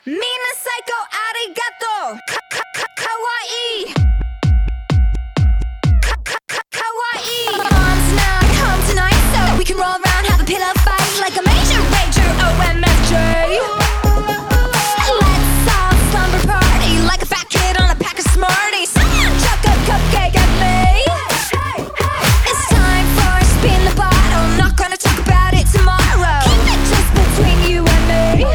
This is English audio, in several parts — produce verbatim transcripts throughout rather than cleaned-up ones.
Mina psycho arigato ka ka ka kawaii ka ka ka kawaii. Mom's not home tonight, so we can roll around, have a pillow fight like a major rager O M F J. Let's all slumber party like a fat kid on a pack of Smarties. Chuck a cupcake at me. It's time for a spin the bottle. Not gonna talk about it tomorrow. Keep it just between you and me.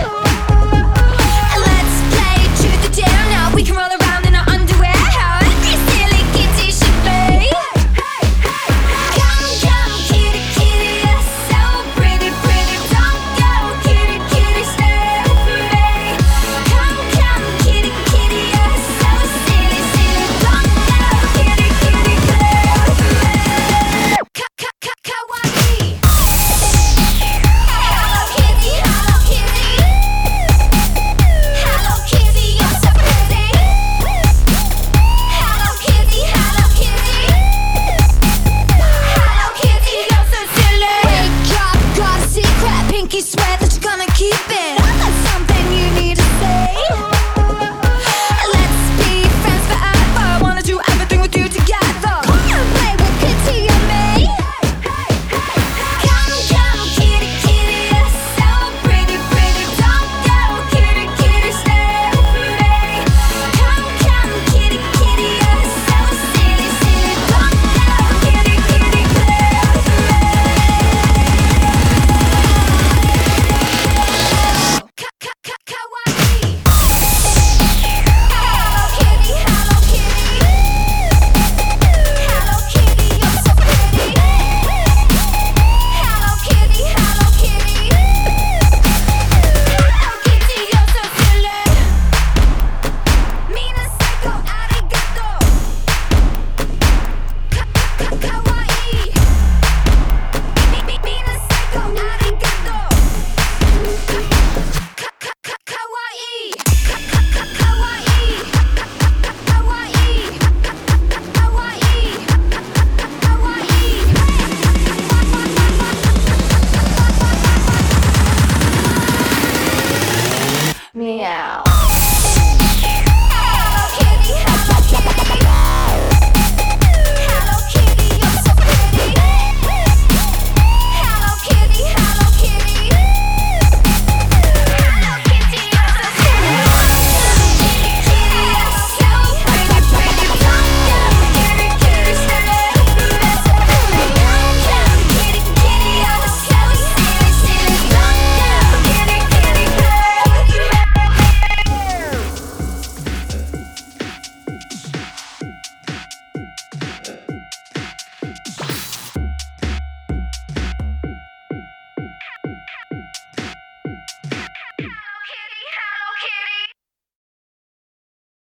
We can roll around in our underwear, how every silly kitty should be. Come, come, kitty, kitty, you're so pretty, pretty. Don't go, kitty, kitty, stay with me. Come, come, kitty, kitty, you're so silly, silly. Don't go, kitty, kitty, play with me. Ka, ka, ka, kawaii. Hello, kitty, hello, kitty. Hello, kitty, you're so pretty. Hello Kitty, Hello Kitty. Hello Kitty, you're so silly. Wake up, got a secret. Pinky swear that you're gonna keep it. That's something you need to say. Let's be friends forever. Wanna do everything with you together. Come and play with Kitty and me. Come, come, Kitty, Kitty, you're so pretty, pretty. Don't go, Kitty, Kitty, stay with me. Come, come, Kitty, Kitty, you're so silly, silly. Don't go, Kitty, Kitty, play with me. Ka, ka, ka, kawaii. Hello Kitty, Hello Kitty. Hello Kitty, you're so pretty. Hello Kitty, Hello Kitty. Hello Kitty, you're so silly. Mina psycho arigato ka ka ka kawaii. Mina psycho arigato ka ka ka ka kawaii. Ka ka ka kawaii. Kawaii. Kawaii. Kawaii. Meow.